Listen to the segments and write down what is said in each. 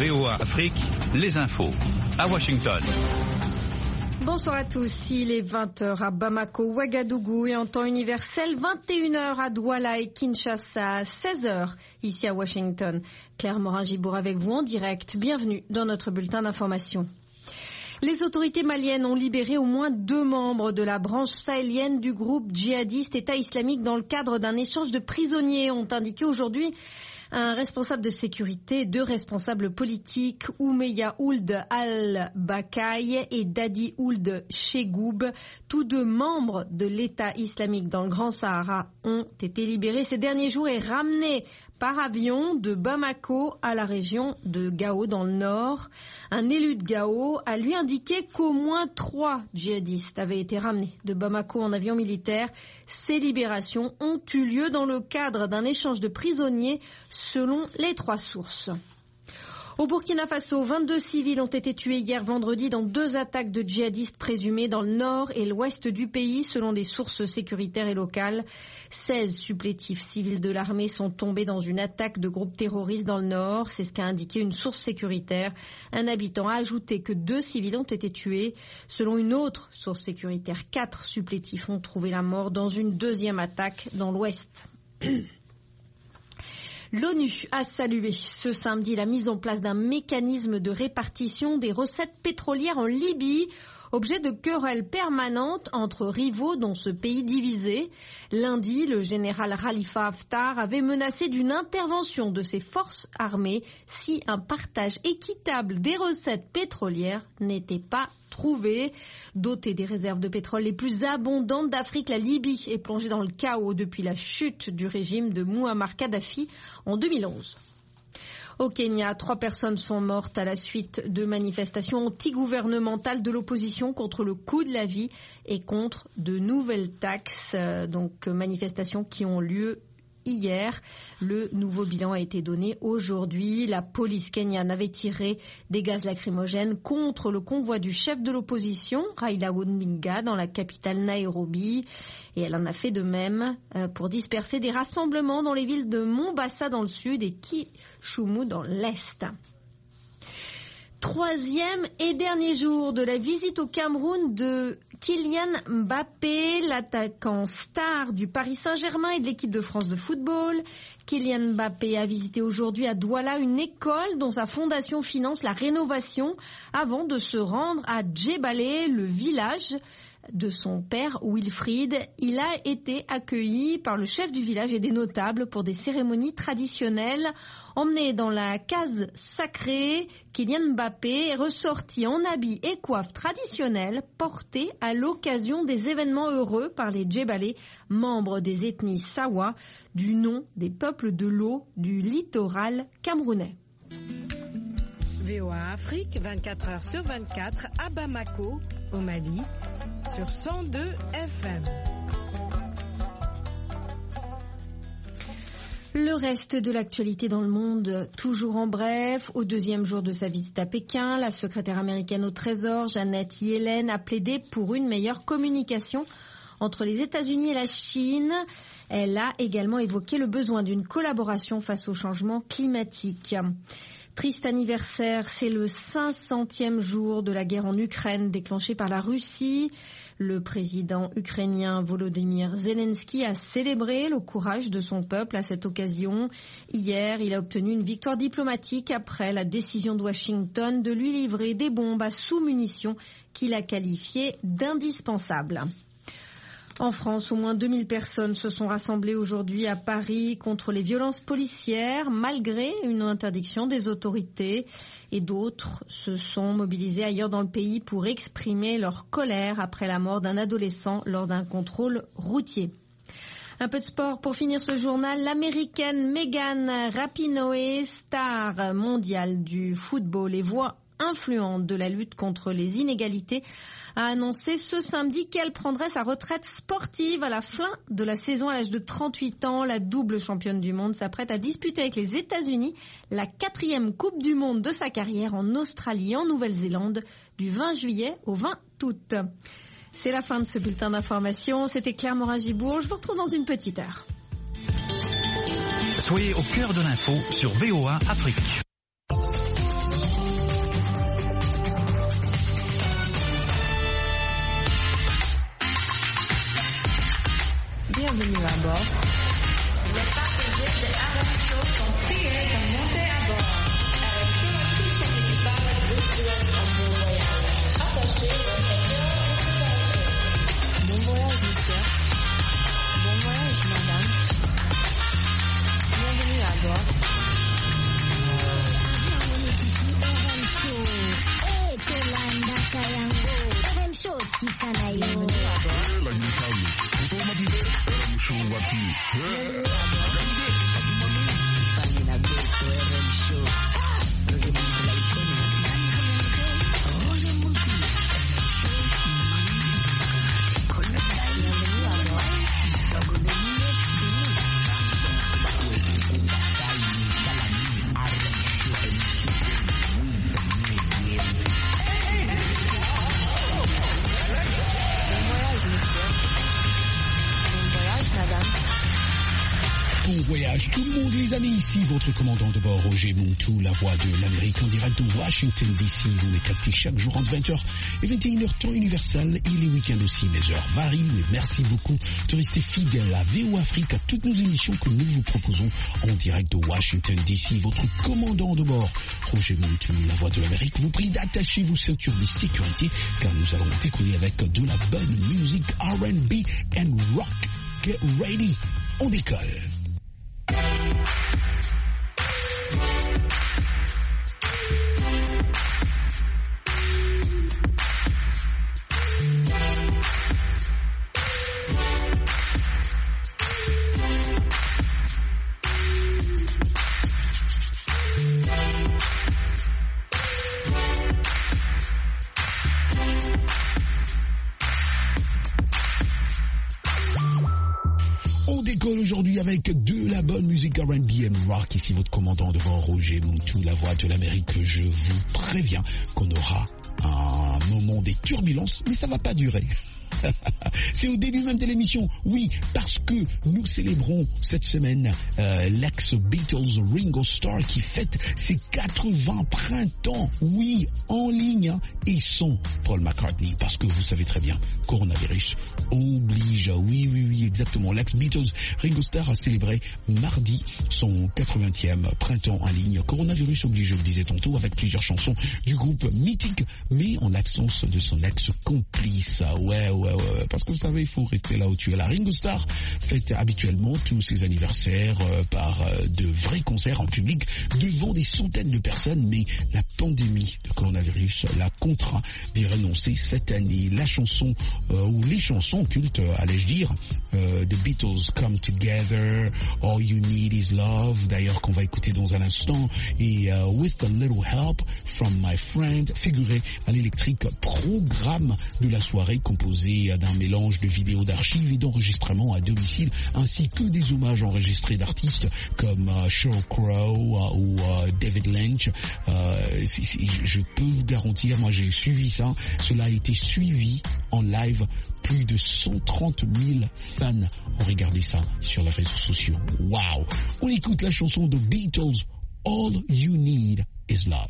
VOA Afrique, les infos. À Washington. Bonsoir à tous, il est 20h à Bamako, Ouagadougou et en temps universel 21h à Douala et Kinshasa, 16h ici à Washington. Claire Morin-Gibour avec vous en direct, bienvenue dans notre bulletin d'information. Les autorités maliennes ont libéré au moins 2 membres de la branche sahélienne du groupe djihadiste État islamique dans le cadre d'un échange de prisonniers, ont indiqué aujourd'hui un responsable de sécurité et 2 responsables politiques, Oumeya Ould Al-Bakaï et Dadi Ould Chegoub, tous 2 membres de l'État islamique dans le Grand Sahara, ont été libérés ces derniers jours et ramenés par avion de Bamako à la région de Gao dans le nord. Un élu de Gao a lui indiqué qu'au moins 3 djihadistes avaient été ramenés de Bamako en avion militaire. Ces libérations ont eu lieu dans le cadre d'un échange de prisonniers selon les 3 sources. Au Burkina Faso, 22 civils ont été tués hier vendredi dans 2 attaques de djihadistes présumés dans le nord et l'ouest du pays, selon des sources sécuritaires et locales. 16 supplétifs civils de l'armée sont tombés dans une attaque de groupes terroristes dans le nord. C'est ce qu'a indiqué une source sécuritaire. Un habitant a ajouté que 2 civils ont été tués. Selon une autre source sécuritaire, 4 supplétifs ont trouvé la mort dans une 2e attaque dans l'ouest. L'ONU a salué ce samedi la mise en place d'un mécanisme de répartition des recettes pétrolières en Libye, objet de querelles permanentes entre rivaux dans ce pays divisé. Lundi, le général Khalifa Haftar avait menacé d'une intervention de ses forces armées si un partage équitable des recettes pétrolières n'était pas trouvé. Dotée des réserves de pétrole les plus abondantes d'Afrique, la Libye est plongée dans le chaos depuis la chute du régime de Mouammar Kadhafi en 2011. Au Kenya, 3 personnes sont mortes à la suite de manifestations antigouvernementales de l'opposition contre le coût de la vie et contre de nouvelles taxes, manifestations qui ont lieu hier. Le nouveau bilan a été donné aujourd'hui. La police kenyane avait tiré des gaz lacrymogènes contre le convoi du chef de l'opposition, Raila Odinga, dans la capitale Nairobi. Et elle en a fait de même pour disperser des rassemblements dans les villes de Mombasa dans le sud et Kisumu dans l'est. 3e et dernier jour de la visite au Cameroun de Kylian Mbappé, l'attaquant star du Paris Saint-Germain et de l'équipe de France de football. Kylian Mbappé a visité aujourd'hui à Douala une école dont sa fondation finance la rénovation avant de se rendre à Djebale, le village de son père Wilfried. Il a été accueilli par le chef du village et des notables pour des cérémonies traditionnelles. Emmené dans la case sacrée, Kylian Mbappé est ressorti en habits et coiffes traditionnelles portés à l'occasion des événements heureux par les Djebalais, membres des ethnies Sawa, du nom des peuples de l'eau du littoral camerounais. VOA Afrique, 24 heures sur 24 à Bamako, au Mali, sur 102 FM. Le reste de l'actualité dans le monde, toujours en bref. Au 2e jour de sa visite à Pékin, la secrétaire américaine au Trésor, Janet Yellen, a plaidé pour une meilleure communication entre les États-Unis et la Chine. Elle a également évoqué le besoin d'une collaboration face au changement climatique. Triste anniversaire, c'est le 500e jour de la guerre en Ukraine déclenchée par la Russie. Le président ukrainien Volodymyr Zelensky a célébré le courage de son peuple à cette occasion. Hier, il a obtenu une victoire diplomatique après la décision de Washington de lui livrer des bombes à sous-munitions qu'il a qualifiées d'indispensables. En France, au moins 2000 personnes se sont rassemblées aujourd'hui à Paris contre les violences policières, malgré une interdiction des autorités. Et d'autres se sont mobilisés ailleurs dans le pays pour exprimer leur colère après la mort d'un adolescent lors d'un contrôle routier. Un peu de sport pour finir ce journal. L'américaine Megan Rapinoe, star mondiale du football et voix influente de la lutte contre les inégalités, a annoncé ce samedi qu'elle prendrait sa retraite sportive à la fin de la saison à l'âge de 38 ans. La double championne du monde s'apprête à disputer avec les États-Unis la 4e Coupe du Monde de sa carrière en Australie et en Nouvelle-Zélande du 20 juillet au 20 août. C'est la fin de ce bulletin d'information. C'était Claire Morin-Gibour. Je vous retrouve dans une petite heure. Soyez au cœur de l'info sur VOA Afrique. Bienvenue à bord. Les passagers de RM Show sont priés de monter à bord. RM Show a tout son équipage vous souhaite un bon voyage. Attachez votre ceinture de sécurité. Bon voyage, monsieur. Bon voyage, madame. Bienvenue à bord. Bon voyage tout le monde les amis, ici votre commandant de bord Roger Montou, la voix de l'Amérique en direct de Washington DC. Vous les captez chaque jour entre 20h et 21h temps universel et les week-ends aussi. Mes heures varient, mais merci beaucoup de rester fidèle à VO Afrique, à toutes nos émissions que nous vous proposons en direct de Washington DC. Votre commandant de bord Roger Montou, la voix de l'Amérique, vous prie d'attacher vos ceintures de sécurité car nous allons décoller avec de la bonne musique R&B and rock. Get ready, on décolle. On décolle aujourd'hui avec de la bonne musique R&B and rock. Ici votre commandant de bord Roger Montou, la voix de l'Amérique. Je vous préviens qu'on aura un moment des turbulences, mais ça va pas durer. C'est au début même de l'émission, oui, parce que nous célébrons cette semaine l'ex-Beatles Ringo Starr qui fête ses 80 printemps, oui, en ligne, hein, et sans Paul McCartney, parce que vous savez très bien, coronavirus oblige, oui, exactement. L'ex-Beatles Ringo Starr a célébré mardi son 80e printemps en ligne, coronavirus oblige, je le disais tantôt, avec plusieurs chansons du groupe mythique, mais en l'absence de son ex-complice, ouais, parce que vous savez, il faut rester là où tu es. La Ringo Starr fête habituellement tous ses anniversaires par de vrais concerts en public devant des centaines de personnes, mais la pandémie de coronavirus l'a contraint d'y renoncer cette année. La chanson, ou les chansons cultes, allais-je dire, The Beatles Come Together, All You Need Is Love, d'ailleurs qu'on va écouter dans un instant, et With a Little Help from My Friend, figuré à l'électrique programme de la soirée composé d'un mélange de vidéos d'archives et d'enregistrements à domicile, ainsi que des hommages enregistrés d'artistes comme Sheryl Crow ou David Lynch. Je peux vous garantir, moi j'ai suivi ça, cela a été suivi en live. Plus de 130 000 fans ont regardé ça sur les réseaux sociaux. Waouh! On écoute la chanson de Beatles, All You Need Is Love.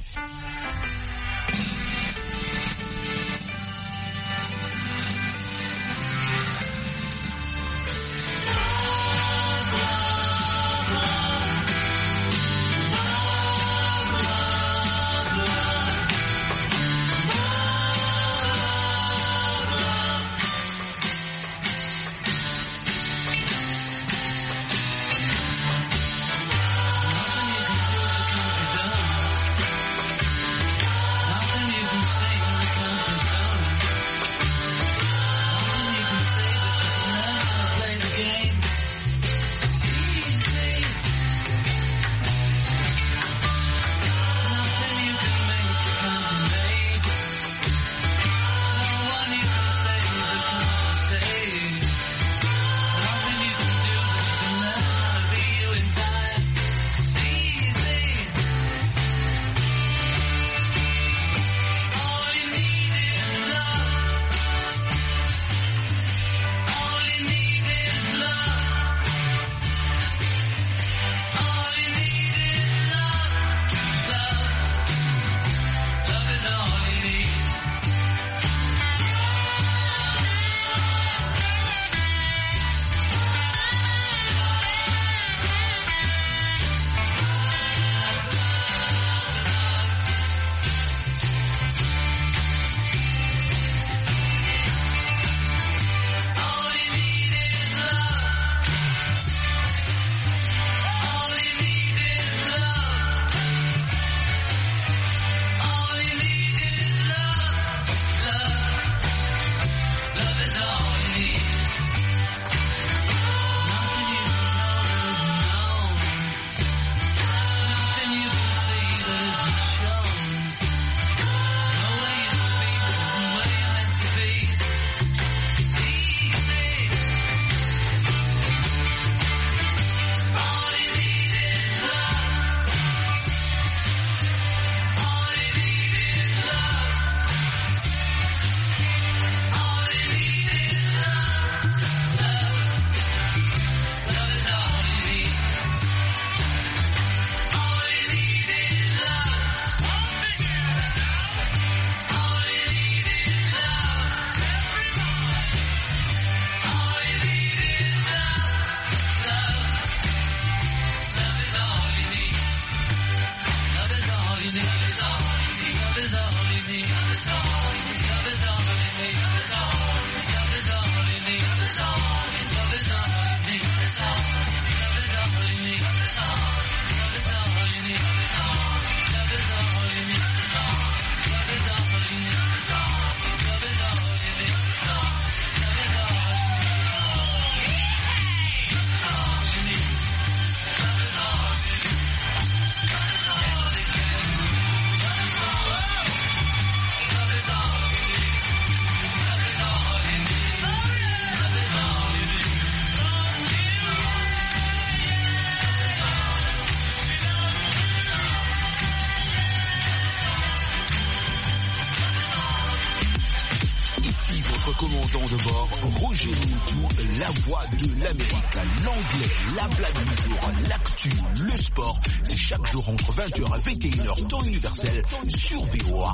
Commandant de bord, Roger Moutou, la voix de l'Amérique, l'anglais, la blague du jour, l'actu, le sport, c'est chaque jour entre 20h et 21h, temps universel, sur VOA.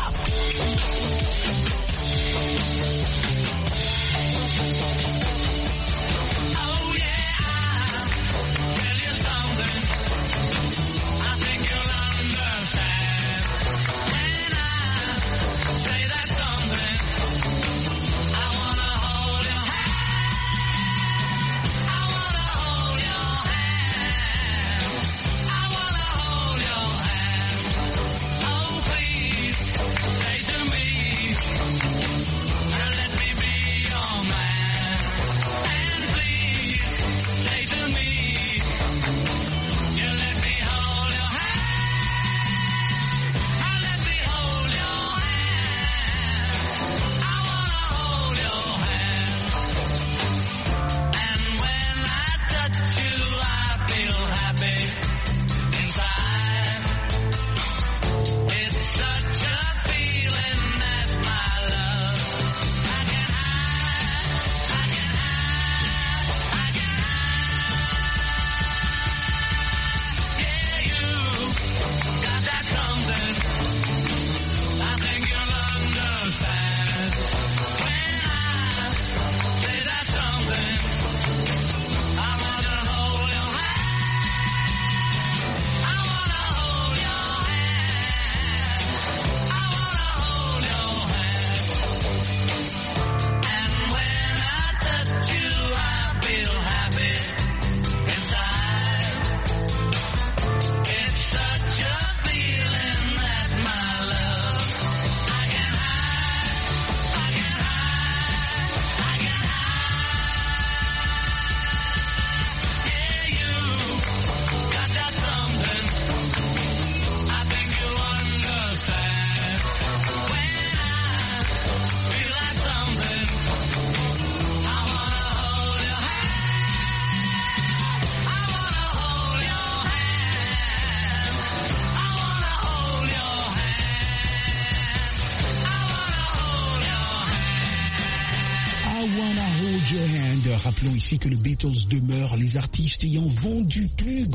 Rappelons ici que le Beatles demeure les artistes ayant vendu le plus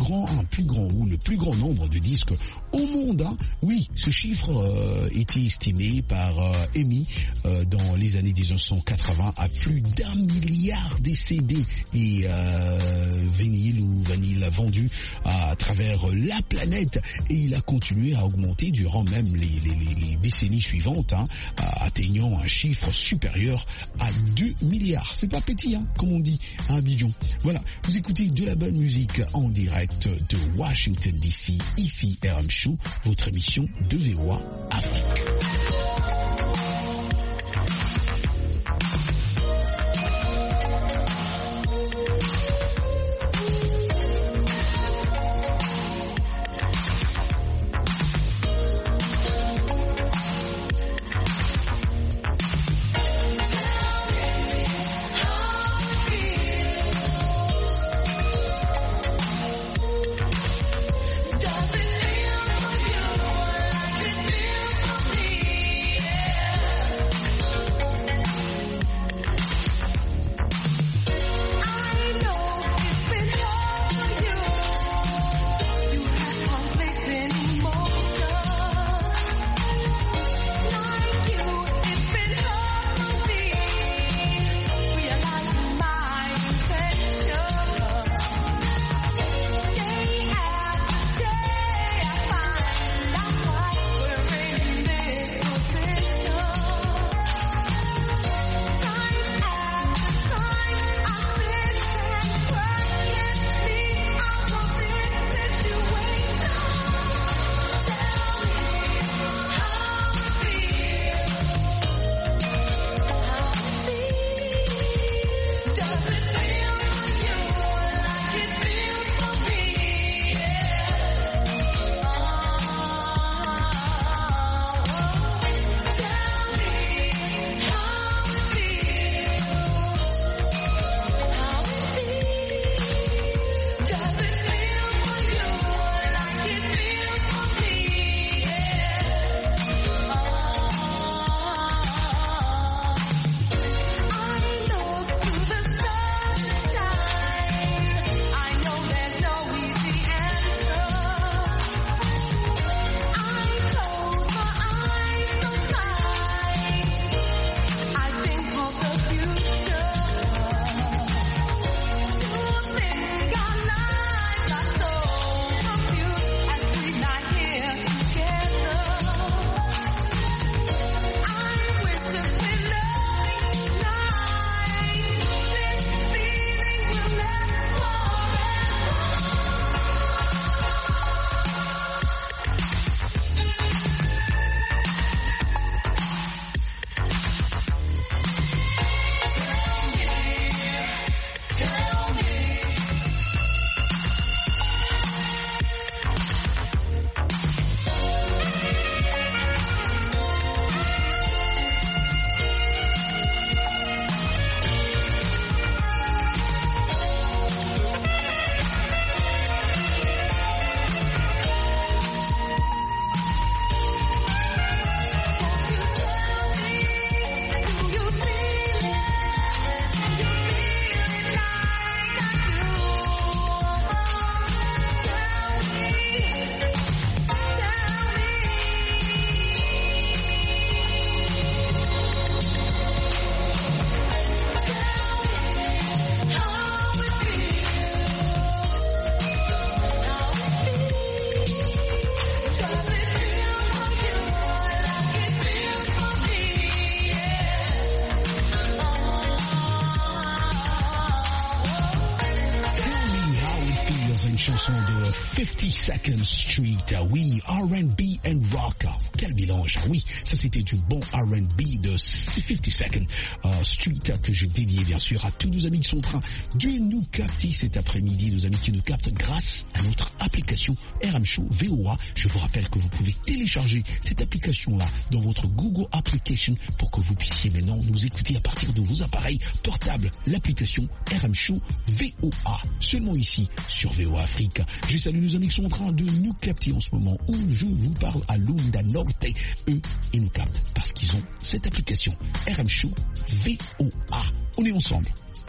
grand nombre de disques au monde. Hein. Oui, ce chiffre était estimé par EMI dans les années 1980 à plus d'1 milliard de CD et vinyle vendus à travers la planète, et il a continué à augmenter durant même les décennies suivantes, hein, atteignant un chiffre supérieur à 2 milliards. C'est pas petit, hein, comme on dit à Abidjan. Voilà, vous écoutez de la bonne musique en direct de Washington DC, ici RM Show, votre émission de VOA Afrique. Does it feel for you like it feels for me? dans une chanson de 52nd Street. Oui, R&B and rock. Quel mélange. Oui, ça c'était du bon R&B de 52nd Street que je dédié bien sûr à tous nos amis qui sont en train de nous capter cet après-midi, nos amis qui nous captent grâce à notre application RM Show VOA. Je vous rappelle que vous pouvez télécharger cette application-là dans votre Google Application pour que vous puissiez maintenant nous écouter à partir de vos appareils portables. L'application RM Show VOA, seulement ici sur VOA Afrique. Je salue nos amis qui sont en train de nous capter en ce moment où je vous parle à Lunda Norte. Eux, ils nous captent parce qu'ils ont cette application RM Show VOA. On est ensemble.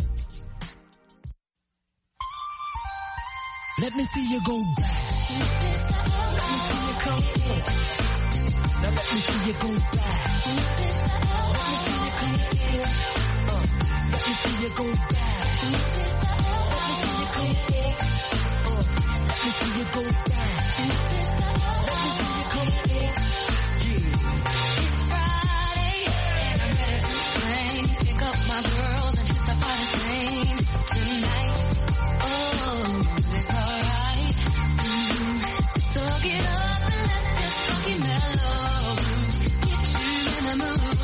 Let me see you go back. Let me see you come forward. Now let me see you go back. Let me see you come forward. Let me see you go back. Let me see you come forward. Let me see you go back. Let me see you come forward. Yeah. It's Friday and I'm ready to play. Pick up my girls and hit the party scene tonight. Oh, it's alright. So get up and let this funky mellow get you in the mood.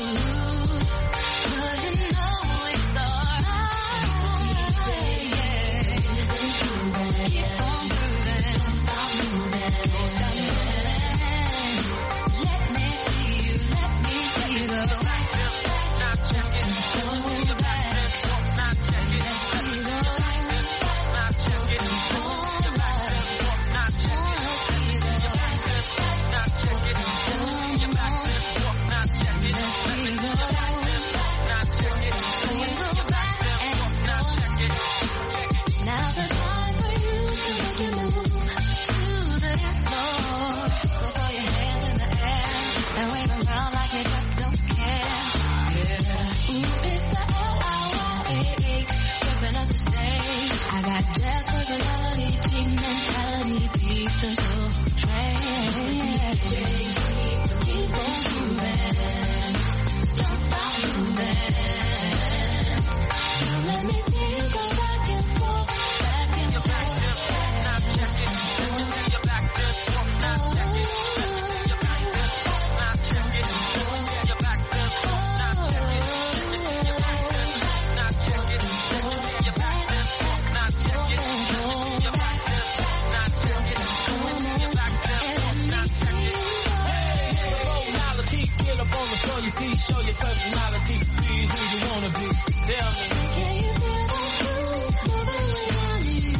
'Cause you know it's alright. Yeah. Keep on moving. Don't stop moving. Don't stop moving. Let me see you go. Let me see you go back. Now the time for you to make you move to the dance floor. So throw your hands in the air and wave them around like you just don't care. Yeah. Ooh, it's the L-I-Y-A-A, ripping up the stage. I got jazz personality, team mentality, beat the soul train. Keep on moving, don't stop moving. Now let me see you go back and forth, back and forth. Get up on the floor, you see, show your personality. Be who you wanna be. Tell me. Can you feel the groove moving around you?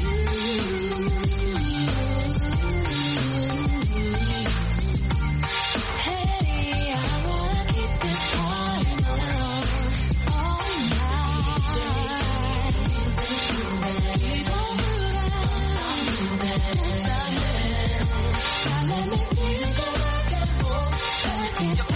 Hey, I wanna keep this party going all night. Keep on moving, stop moving. Now let me see you go back and forth, back and forth.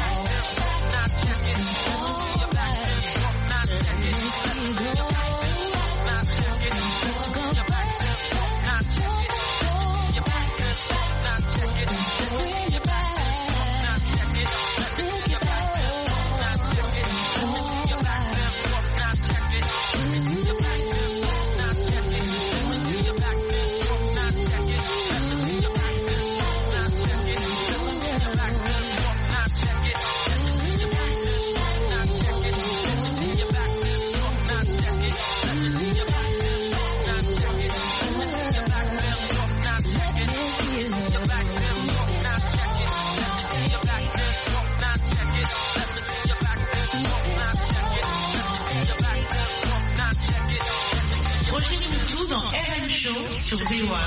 Rejoignez-nous tous dans RM Show sur VOA.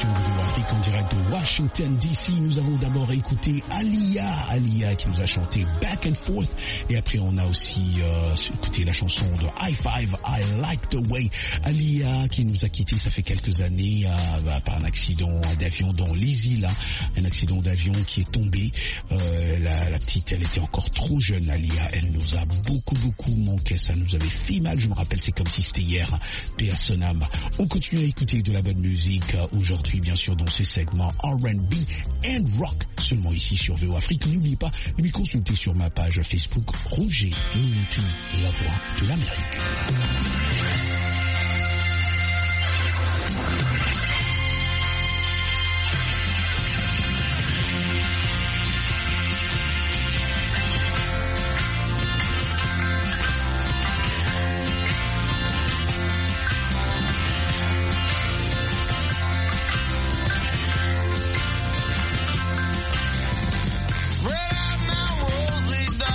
sur Radio Afrique en direct de Washington DC. Nous avons d'abord écouté Alia qui nous a chanté Back and Forth, et après on a aussi écouté la chanson de High Five, I Like the Way. Alia qui nous a quittés, ça fait quelques années par un accident d'avion dans les îles, un accident d'avion qui est tombé. La petite, elle était encore trop jeune, Alia, elle nous a beaucoup manqué, ça nous avait fait mal, je me rappelle, c'est comme si c'était hier. Paix à son âme. On continue à écouter de la bonne musique aujourd'hui, bien sûr, dans ce segment R&B and Rock, seulement ici sur VO Afrique. N'oubliez pas de me consulter sur ma page Facebook Roger Muntu, la voix de l'Amérique.